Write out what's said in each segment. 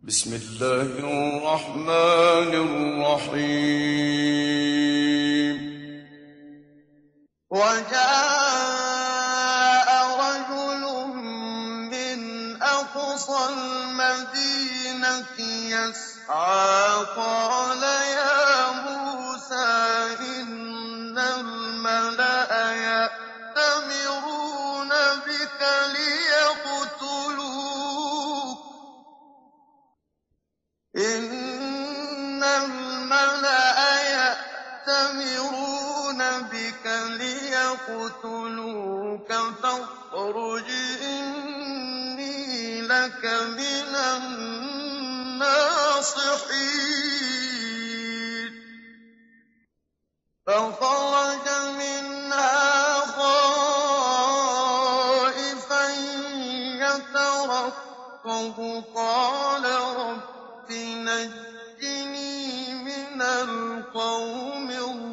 بسم الله الرحمن الرحيم. وجاء رجل من أقصى المدينة يسعى قال يا موسى إن الملأ يأتمرون بك ليقتلوك فاخرج إني لك من الناصحين. فخرج منها خائفا يترقب قال رب نجني من القوم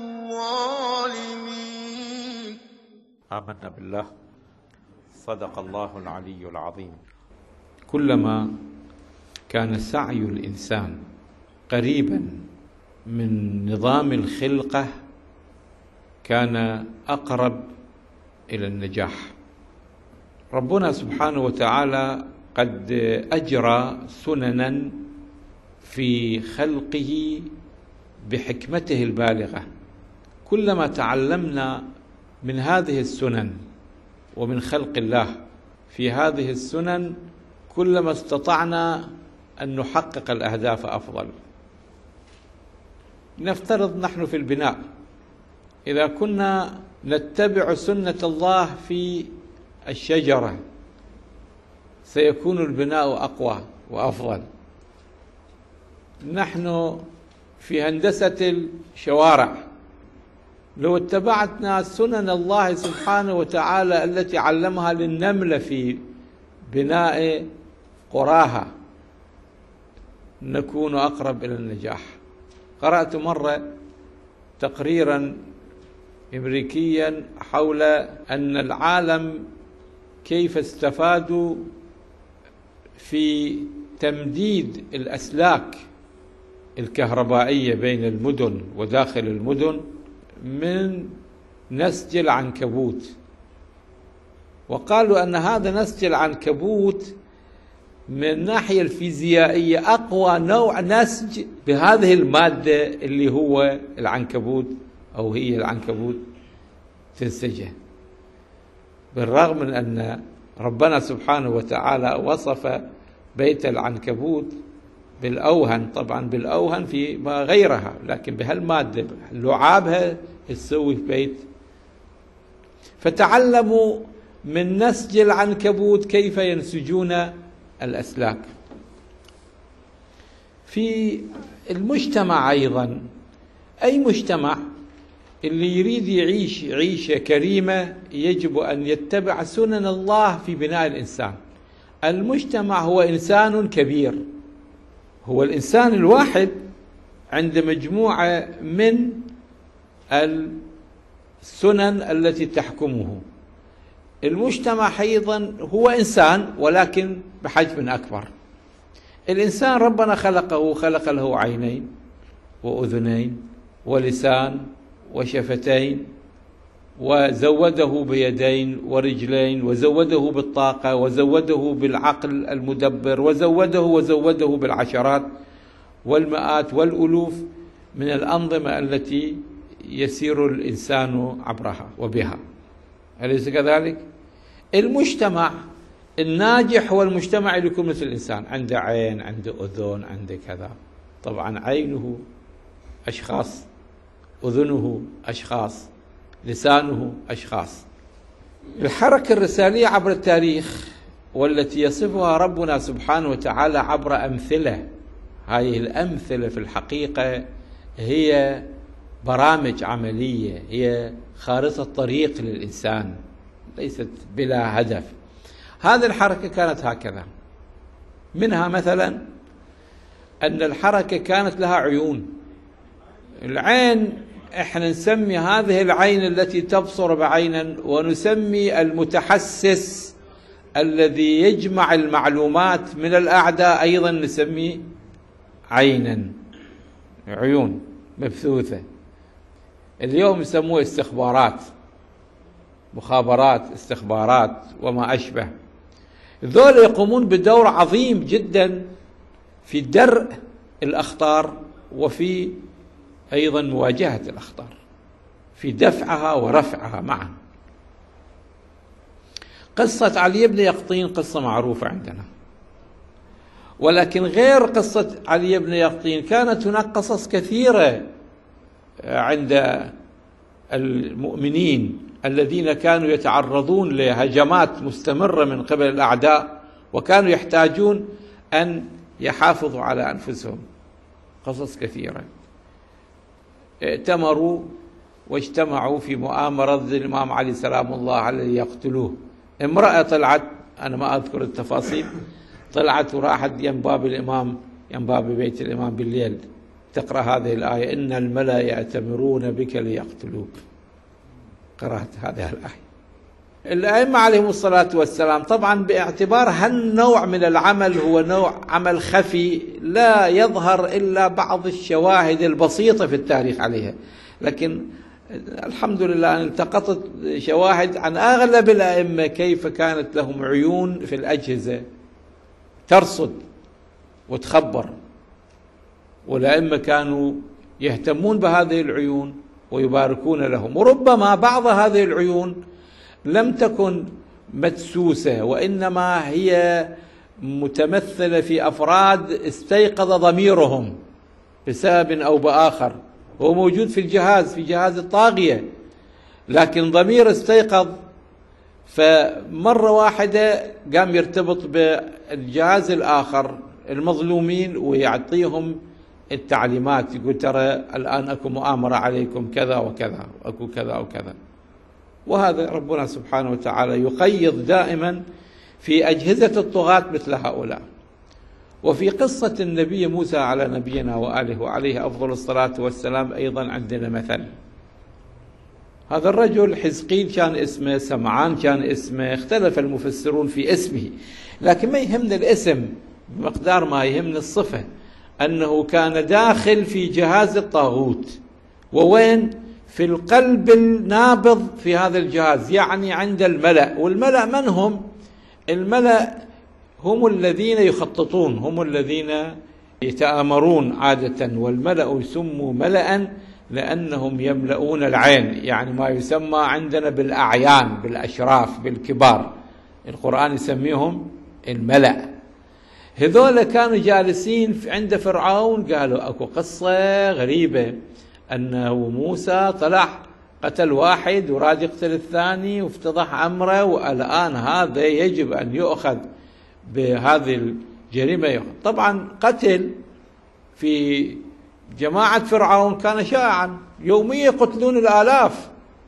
الظالمين. آمنا بالله. صدق الله العلي العظيم. كلما كان سعي الإنسان قريبا من نظام الخلقة كان أقرب إلى النجاح. ربنا سبحانه وتعالى قد أجرى سننا في خلقه بحكمته البالغة. كلما تعلمنا من هذه السنن ومن خلق الله في هذه السنن كلما استطعنا أن نحقق الأهداف أفضل. نفترض نحن في البناء، إذا كنا نتبع سنة الله في الشجرة سيكون البناء أقوى وأفضل. نحن في هندسة الشوارع لو اتبعتنا سنن الله سبحانه وتعالى التي علمها للنملة في بناء قراها نكون أقرب إلى النجاح. قرأت مرة تقريرا أمريكيا حول أن العالم كيف استفادوا في تمديد الأسلاك الكهربائية بين المدن وداخل المدن من نسج العنكبوت، وقالوا أن هذا نسج العنكبوت من الناحية الفيزيائية أقوى نوع نسج بهذه المادة اللي هو العنكبوت أو هي العنكبوت تنسجه، بالرغم من أن ربنا سبحانه وتعالى وصف بيت العنكبوت بالأوهن، طبعا بالأوهن في ما غيرها، لكن بهالمادة لعابها تسوي بيت. فتعلموا من نسج العنكبوت كيف ينسجون الأسلاك. في المجتمع أيضا، أي مجتمع اللي يريد يعيش عيشة كريمة يجب أن يتبع سنن الله في بناء الإنسان. المجتمع هو إنسان كبير، هو الإنسان الواحد عند مجموعة من السنن التي تحكمه. المجتمع أيضا هو إنسان ولكن بحجم أكبر. الإنسان ربنا خلق له عينين وأذنين ولسان وشفتين، وزوده بيدين ورجلين، وزوده بالطاقة، وزوده بالعقل المدبر، وزوده بالعشرات والمئات والألوف من الأنظمة التي يسير الإنسان عبرها وبها. أليس كذلك؟ المجتمع الناجح هو المجتمع اللي يكون مثل الإنسان، عنده عين، عنده أذن، عنده كذا. طبعا عينه أشخاص، أذنه أشخاص، لسانه أشخاص. الحركة الرسالية عبر التاريخ والتي يصفها ربنا سبحانه وتعالى عبر أمثلة، هذه الأمثلة في الحقيقة هي برامج عملية، هي خارطة طريق للإنسان، ليست بلا هدف. هذه الحركة كانت هكذا. منها مثلا أن الحركة كانت لها عيون. العين احنا نسمي هذه العين التي تبصر بعينا، ونسمي المتحسس الذي يجمع المعلومات من الأعداء أيضا نسميه عينا، عيون مبثوثة. اليوم يسموه استخبارات، مخابرات، استخبارات وما أشبه. ذول يقومون بدور عظيم جدا في درء الأخطار وفي أيضا مواجهة الأخطار، في دفعها ورفعها معا. قصة علي بن يقطين قصة معروفة عندنا، ولكن غير قصة علي بن يقطين كانت هناك قصص كثيرة عند المؤمنين الذين كانوا يتعرضون لهجمات مستمرة من قبل الأعداء، وكانوا يحتاجون أن يحافظوا على أنفسهم. قصص كثيرة. ائتمروا واجتمعوا في مؤامرة الإمام علي سلام الله عليه يقتلوه. امرأة طلعت، أنا ما أذكر التفاصيل، طلعت وراحت ينباب الإمام، ينباب بيت الإمام بالليل، تقرأ هذه الآية: إن الملأ يأتمرون بك ليقتلوك. قرأت هذه الآية. الأئمة عليهم الصلاة والسلام طبعا باعتبار هالنوع من العمل هو نوع عمل خفي لا يظهر إلا بعض الشواهد البسيطة في التاريخ عليها، لكن الحمد لله أن التقطت شواهد عن أغلب الأئمة كيف كانت لهم عيون في الأجهزة ترصد وتخبر، والأئمة كانوا يهتمون بهذه العيون ويباركون لهم. وربما بعض هذه العيون لم تكن مدسوسة، وإنما هي متمثلة في أفراد استيقظ ضميرهم بسبب أو بآخر، هو موجود في الجهاز، في جهاز الطاغية، لكن ضمير استيقظ فمرة واحدة قام يرتبط بالجهاز الآخر المظلومين ويعطيهم التعليمات، يقول ترى الآن أكو مؤامرة عليكم كذا وكذا، أكو كذا وكذا. وهذا ربنا سبحانه وتعالى يقيض دائما في أجهزة الطغاة مثل هؤلاء. وفي قصة النبي موسى على نبينا وآله وعليه أفضل الصلاة والسلام أيضا عندنا مثل. هذا الرجل حزقيل كان اسمه، سمعان كان اسمه، اختلف المفسرون في اسمه، لكن ما يهمنا الاسم بمقدار ما يهمنا الصفة، أنه كان داخل في جهاز الطاغوت. ووين؟ في القلب النابض في هذا الجهاز، يعني عند الملأ. والملأ من هم؟ الملأ هم الذين يخططون، هم الذين يتآمرون عادة، والملأ يسموا ملأ لأنهم يملؤون العين، يعني ما يسمى عندنا بالأعيان، بالأشراف، بالكبار، القرآن يسميهم الملأ. هذول كانوا جالسين عند فرعون، قالوا أكو قصة غريبة أنه موسى طلع قتل واحد وراد يقتل الثاني وافتضح أمره، والآن هذا يجب أن يؤخذ بهذه الجريمة. طبعا قتل في جماعة فرعون كان شائعا، يوميا يقتلون الآلاف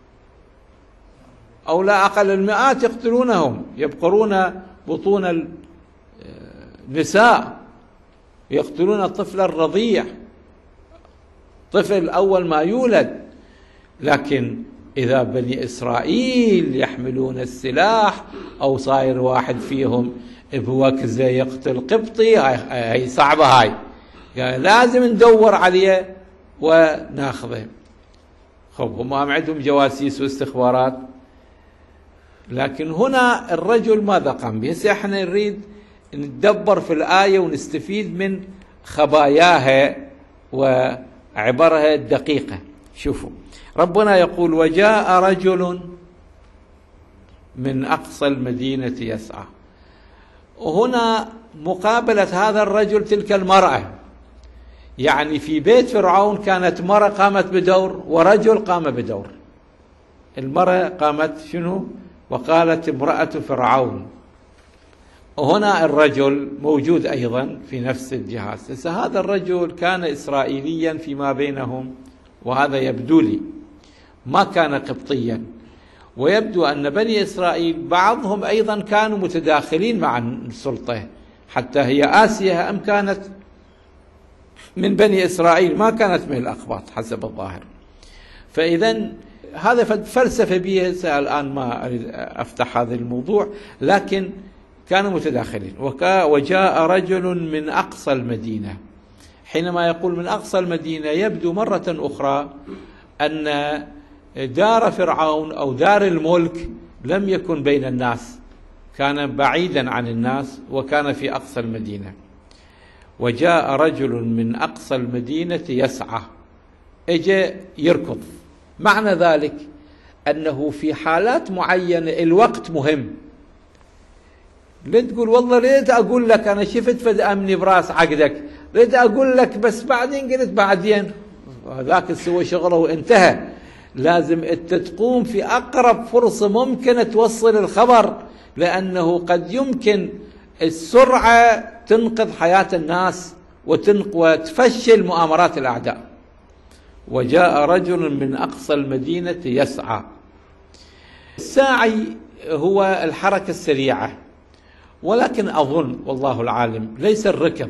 أو لا أقل المئات يقتلونهم، يبقرون بطون النساء، يقتلون الطفل الرضيع، طفل أول ما يولد. لكن إذا بني إسرائيل يحملون السلاح أو صاير واحد فيهم بوكزة يقتل قبطي، هاي صعبة، هاي يعني لازم ندور عليه وناخذه. خب هم عندهم جواسيس واستخبارات، لكن هنا الرجل ماذا قام به؟ هسه احنا نريد نتدبر في الآية ونستفيد من خباياها وعبرها الدقيقة. شوفوا ربنا يقول: وجاء رجل من أقصى المدينة يسعى. وهنا مقابلة هذا الرجل تلك المرأة، يعني في بيت فرعون كانت مرأة قامت بدور ورجل قام بدور. المرأة قامت شنو؟ وقالت امرأة فرعون، وهنا الرجل موجود أيضا في نفس الجهاز. هذا الرجل كان إسرائيليا فيما بينهم، وهذا يبدو لي ما كان قبطيا، ويبدو أن بني إسرائيل بعضهم أيضا كانوا متداخلين مع السلطة، حتى هي آسيا أم كانت من بني إسرائيل، ما كانت من الأقباط حسب الظاهر. فإذا هذا فلسفة بيه، الآن ما أريد أفتح هذا الموضوع، لكن كانوا متداخلين. وجاء رجل من أقصى المدينة. حينما يقول من أقصى المدينة يبدو مرة أخرى أن دار فرعون أو دار الملك لم يكن بين الناس، كان بعيدا عن الناس وكان في أقصى المدينة. وجاء رجل من أقصى المدينة يسعى، اجى يركض. معنى ذلك أنه في حالات معينة الوقت مهم. لا تقول والله ريت أقول لك أنا شفت فد أمني براس عقدك، ريت أقول لك بس بعدين قلت بعدين، ذاك سوى شغله وانتهى. لازم أنت تقوم في أقرب فرصة ممكنة توصل الخبر، لأنه قد يمكن السرعة تنقذ حياة الناس وتفشل مؤامرات الأعداء. وجاء رجل من أقصى المدينة يسعى. الساعي هو الحركة السريعة، ولكن أظن والله العالم ليس الركض،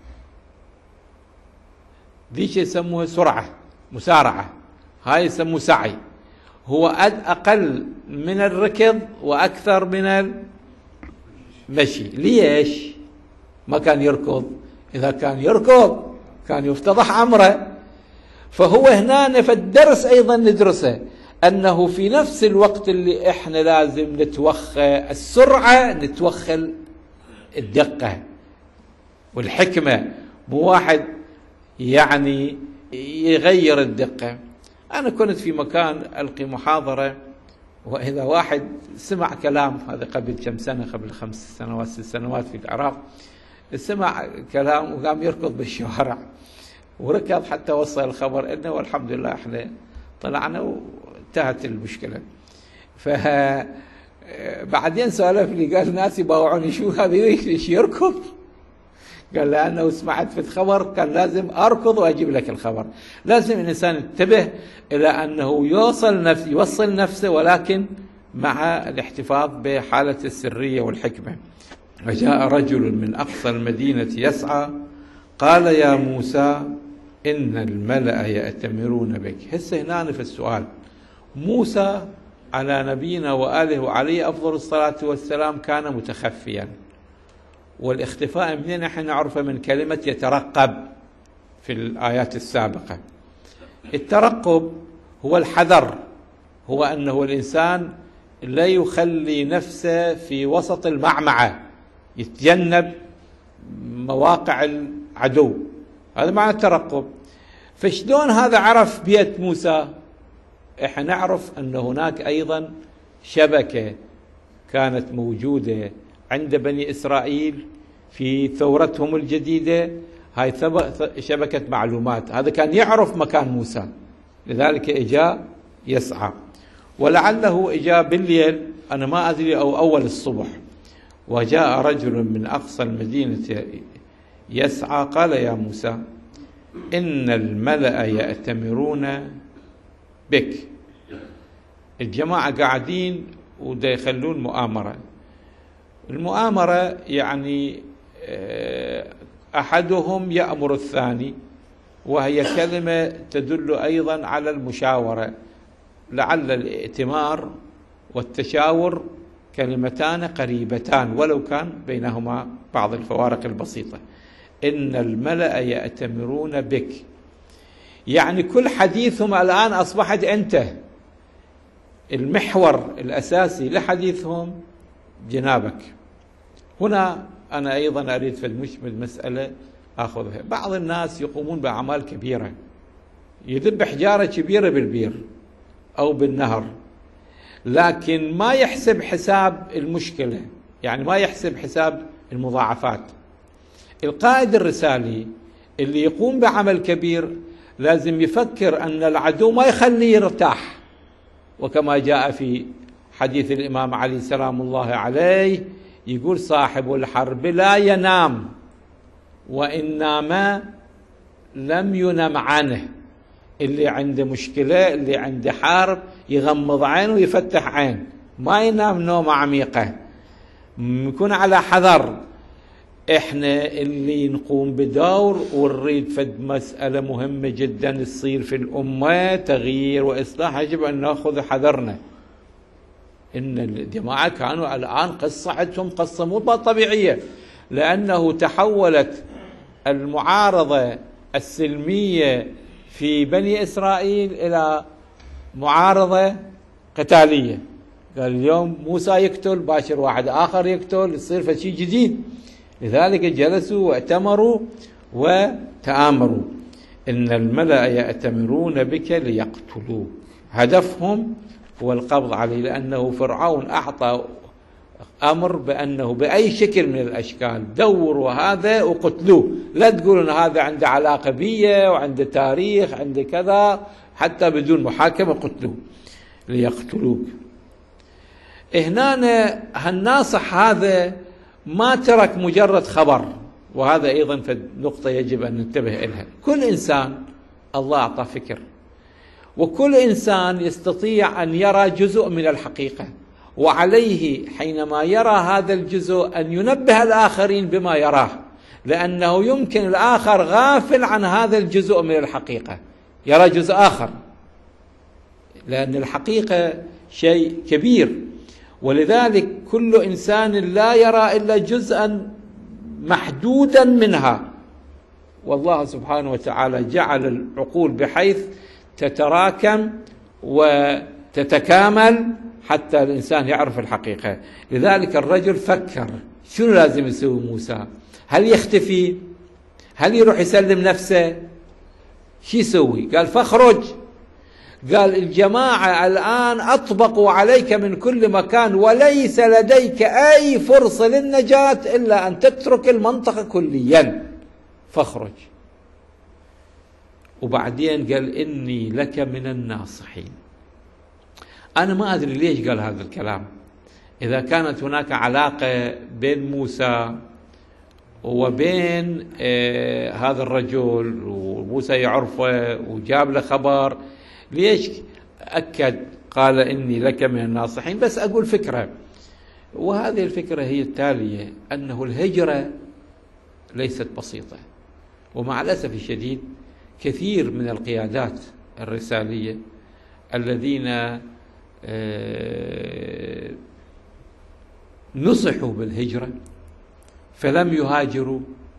ذيك يسموها سرعة مسارعة، هاي يسموه سعي. هو أقل من الركض وأكثر من المشي. ليش ما كان يركض؟ إذا كان يركض كان يفتضح أمره. فهو هنا في الدرس أيضا ندرسه، أنه في نفس الوقت اللي إحنا لازم نتوخى السرعة نتوخى الدقة والحكمة. مو واحد يعني يغير الدقة. أنا كنت في مكان ألقي محاضرة، وإذا واحد سمع كلام، هذا قبل كم سنة، قبل 5 سنوات 6 سنوات في العراق، سمع كلام وقام يركض بالشوارع وركض حتى وصل الخبر إنه والحمد لله إحنا طلعنا وانتهت المشكلة. فبعدين سألف لي قال ناس يباوعوني شو هذا ليش يركض؟ قال لأنه سمعت في الخبر كان لازم أركض وأجيب لك الخبر. لازم الإنسان ينتبه إلى أنه يوصل نفسه، ولكن مع الاحتفاظ بحالة السرية والحكمة. وجاء رجل من أقصى المدينة يسعى قال يا موسى إن الملأ يأتمرون بك. هسه هنا في السؤال، موسى على نبينا وآله وعليه أفضل الصلاة والسلام كان متخفيا، والاختفاء منين احنا نعرفه؟ من كلمة يترقب في الآيات السابقة. الترقب هو الحذر، هو أنه الإنسان لا يخلي نفسه في وسط المعمعة، يتجنب مواقع العدو، هذا معنى الترقب. فشلون هذا عرف بيت موسى؟ احنا نعرف أن هناك أيضا شبكة كانت موجودة عند بني إسرائيل في ثورتهم الجديدة، هاي شبكة معلومات، هذا كان يعرف مكان موسى، لذلك إجا يسعى. ولعله إجا بالليل، أنا ما أدري، أو أول الصبح. وجاء رجل من أقصى المدينة يسعى قال يا موسى إن الملأ يأتمرون بك. الجماعة قاعدين ودا يخلون مؤامرة. المؤامرة يعني أحدهم يأمر الثاني، وهي كلمة تدل أيضا على المشاورة. لعل الائتمار والتشاور كلمتان قريبتان ولو كان بينهما بعض الفوارق البسيطة. إن الملأ يأتمرون بك، يعني كل حديثهم الآن أصبحت أنت المحور الأساسي لحديثهم جنابك. هنا أنا أيضا أريد في المسألة أخذها. بعض الناس يقومون بأعمال كبيرة، يذب حجارة كبيرة بالبير أو بالنهر، لكن ما يحسب حساب المشكلة، يعني ما يحسب حساب المضاعفات. القائد الرسالي اللي يقوم بعمل كبير لازم يفكر أن العدو ما يخليه يرتاح، وكما جاء في حديث الإمام علي سلام الله عليه يقول صاحب الحرب لا ينام، وإن نام لم ينم عنه. اللي عنده مشكلة، اللي عنده حرب، يغمض عينه ويفتح عين، ما ينام نومة عميقة، يكون على حذر. احنا اللي نقوم بدور ونريد فد مسألة مهمة جدا تصير في الأمة، تغيير وإصلاح، يجب أن نأخذ حذرنا. إن الجماعة كانوا الآن قصة عندهم قصة مو طبيعية، لأنه تحولت المعارضة السلمية في بني إسرائيل إلى معارضة قتالية. قال اليوم موسى يقتل، باشر واحد آخر يقتل، يصير فشي جديد. لذلك جلسوا وائتمروا وتآمروا إن الملأ يأتمرون بك ليقتلوك. هدفهم هو القبض عليه، لأنه فرعون أعطى أمر بأنه بأي شكل من الأشكال دوروا هذا وقتلوه، لا تقولون هذا عنده علاقة بيه وعنده تاريخ عنده كذا، حتى بدون محاكمة قتلوه ليقتلوك. هنا هالناصح هذا ما ترك مجرد خبر، وهذا أيضا نقطة يجب أن ننتبه إليها. كل إنسان الله أعطى فكر، وكل إنسان يستطيع أن يرى جزء من الحقيقة، وعليه حينما يرى هذا الجزء أن ينبه الآخرين بما يراه، لأنه يمكن الآخر غافل عن هذا الجزء من الحقيقة، يرى جزء آخر، لأن الحقيقة شيء كبير. ولذلك كل إنسان لا يرى إلا جزءا محدودا منها، والله سبحانه وتعالى جعل العقول بحيث تتراكم وتتكامل حتى الإنسان يعرف الحقيقة. لذلك الرجل فكر شنو لازم يسوي موسى؟ هل يختفي؟ هل يروح يسلم نفسه؟ شو يسوي؟ قال فاخرج. قال الجماعة الآن أطبقوا عليك من كل مكان، وليس لديك أي فرصة للنجاة إلا أن تترك المنطقة كليا، فاخرج. وبعدين قال إني لك من الناصحين. أنا ما أدري ليش قال هذا الكلام، إذا كانت هناك علاقة بين موسى وبين هذا الرجل وموسى يعرفه وجاب له خبر، ليش أكد قال إني لك من الناصحين؟ بس أقول فكرة، وهذه الفكرة هي التالية: أنه الهجرة ليست بسيطة، ومع الأسف الشديد كثير من القيادات الرسالية الذين نصحوا بالهجرة فلم يهاجروا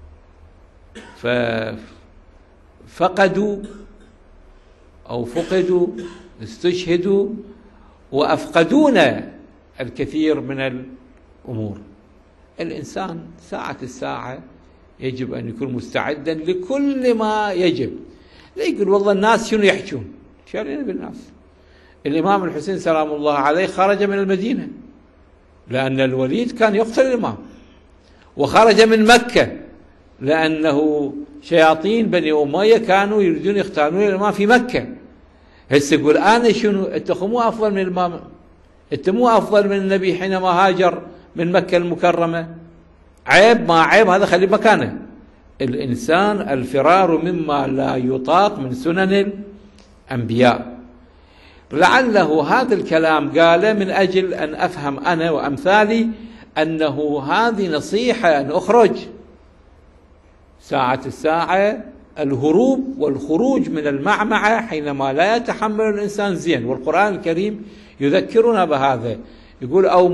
ففقدوا أو فقدوا، استشهدوا، وأفقدونا الكثير من الأمور. الإنسان ساعة الساعة يجب أن يكون مستعدا لكل ما يجب. لا يقول والله الناس شنو يحجون، شارين بالناس. الإمام الحسين سلام الله عليه خرج من المدينة لأن الوليد كان يقتل الإمام، وخرج من مكة لأنه شياطين بني أمية كانوا يريدون يختارون الإمام في مكة. هسه يقول أنا شنو؟ أنت مو أفضل من الإمام؟ أنت مو أفضل من النبي حينما هاجر من مكة المكرمة؟ عيب ما عيب، هذا خلي مكانه. الإنسان الفرار مما لا يطاق من سنن الأنبياء. لعله هذا الكلام قاله من أجل أن أفهم أنا وأمثالي أنه هذه نصيحة أن أخرج. ساعة الساعة الهروب والخروج من المعمعة حينما لا يتحمل الإنسان زين، والقرآن الكريم يذكرنا بهذا، يقول أو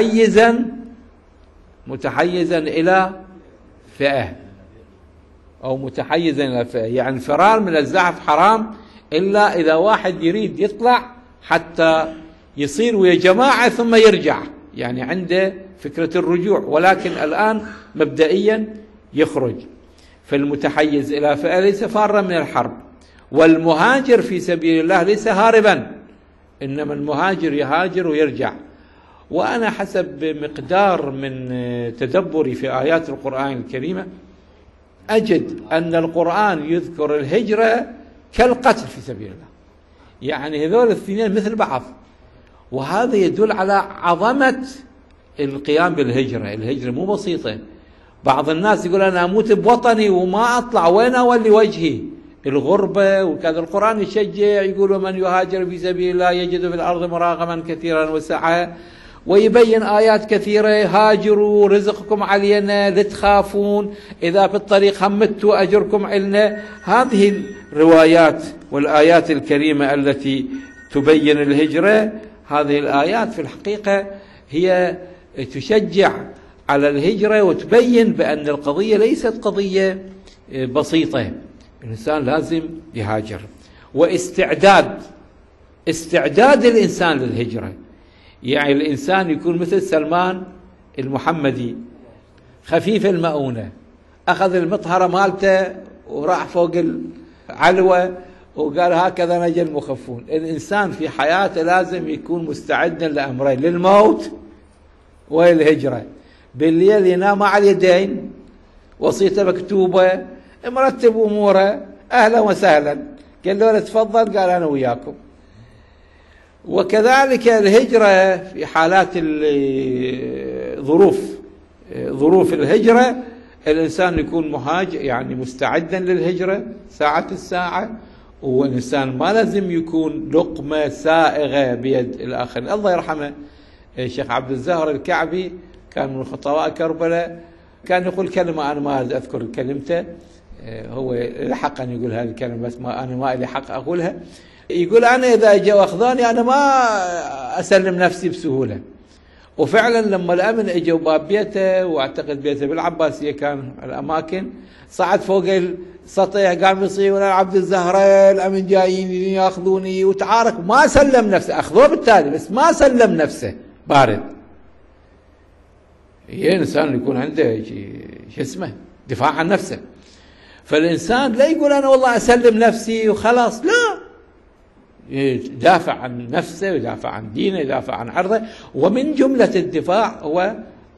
متحيزا إلى فئة، أو متحيزا إلى فئة، يعني الفرار من الزحف حرام إلا إذا واحد يريد يطلع حتى يصير ويا جماعة ثم يرجع، يعني عنده فكرة الرجوع، ولكن الآن مبدئيا يخرج. فالمتحيز إلى فئة ليس فارا من الحرب، والمهاجر في سبيل الله ليس هاربا، إنما المهاجر يهاجر ويرجع. وأنا حسب مقدار من تدبري في آيات القرآن الكريمة أجد أن القرآن يذكر الهجرة كالقتل في سبيل الله، يعني هذول الاثنين مثل بعض، وهذا يدل على عظمة القيام بالهجرة. الهجرة مو بسيطة. بعض الناس يقول أنا أموت بوطني وما أطلع، وين أولي وجهي؟ الغربة وكذا. القرآن يشجع، يقول من يهاجر في سبيل الله يجد في الأرض مراغما كثيرا وسعة، ويبين آيات كثيرة: هاجروا رزقكم علينا لا تخافون، إذا بالطريق همتوا أجركم علنا. هذه الروايات والآيات الكريمة التي تبين الهجرة هذه الآيات في الحقيقة هي تشجع على الهجرة وتبين بأن القضية ليست قضية بسيطة، الإنسان لازم يهاجر. واستعداد الإنسان للهجرة، يعني الإنسان يكون مثل سلمان المحمدي خفيف المؤونة، أخذ المطهرة مالته وراح فوق العلوة وقال هكذا نجا المخفون. الإنسان في حياته لازم يكون مستعدا لأمرين، للموت والهجرة. بالليل ينام على اليدين، وصيته مكتوبة، مرتب أموره، أهلا وسهلا، قال له تفضل، قال أنا وياكم. وكذلك الهجرة في حالات ظروف الهجرة، الإنسان يكون مهاجر يعني مستعدا للهجرة ساعة الساعة، والإنسان ما لازم يكون لقمة سائغة بيد الآخر. الله يرحمه الشيخ عبد الزهر الكعبي كان من خطباء كربلاء، كان يقول كلمة أنا ما أذكر كلمته، هو الحق أن يقول هذه الكلمة بس أنا ما لي حق أقولها. يقول أنا إذا جاء أخذاني أنا ما أسلم نفسي بسهولة. وفعلا لما الأمن اجوا باب بيته، واعتقد بيته بالعباسية كان الأماكن، صعد فوق السطح قام يصيح عبد الزهراء الأمن جايين ياخذوني، وتعارك ما سلم نفسه، أخذوه بالتالي بس ما سلم نفسه، بارد. هي إنسان يكون عنده شو اسمه دفاع عن نفسه. فالإنسان لا يقول أنا والله أسلم نفسي وخلاص، لا، يدافع عن نفسه ويدافع عن دينه ويدافع عن عرضه. ومن جملة الدفاع هو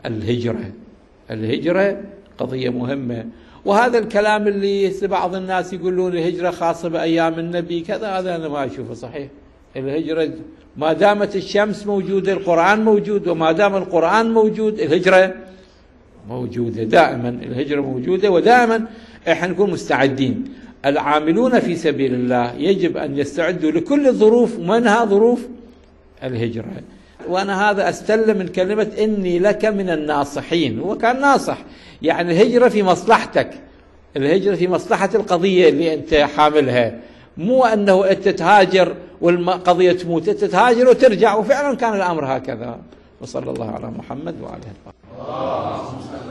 الهجرة قضية مهمة. وهذا الكلام اللي بعض الناس يقولون الهجرة خاصة بأيام النبي كذا، هذا أنا ما أشوفه صحيح. الهجرة ما دامت الشمس موجودة القرآن موجود، وما دام القرآن موجود الهجرة موجودة دائما، الهجرة موجودة، ودائما احنا نكون مستعدين. العاملون في سبيل الله يجب أن يستعدوا لكل الظروف، ومنها ظروف الهجرة. وأنا هذا أستلم من كلمة إني لك من الناصحين. هو كان ناصح، يعني الهجرة في مصلحتك، الهجرة في مصلحة القضية اللي أنت حاملها، مو أنه أنت تهاجر والقضية تموت، أنت تهاجر وترجع. وفعلا كان الأمر هكذا. وصلى الله على محمد وعلى آله.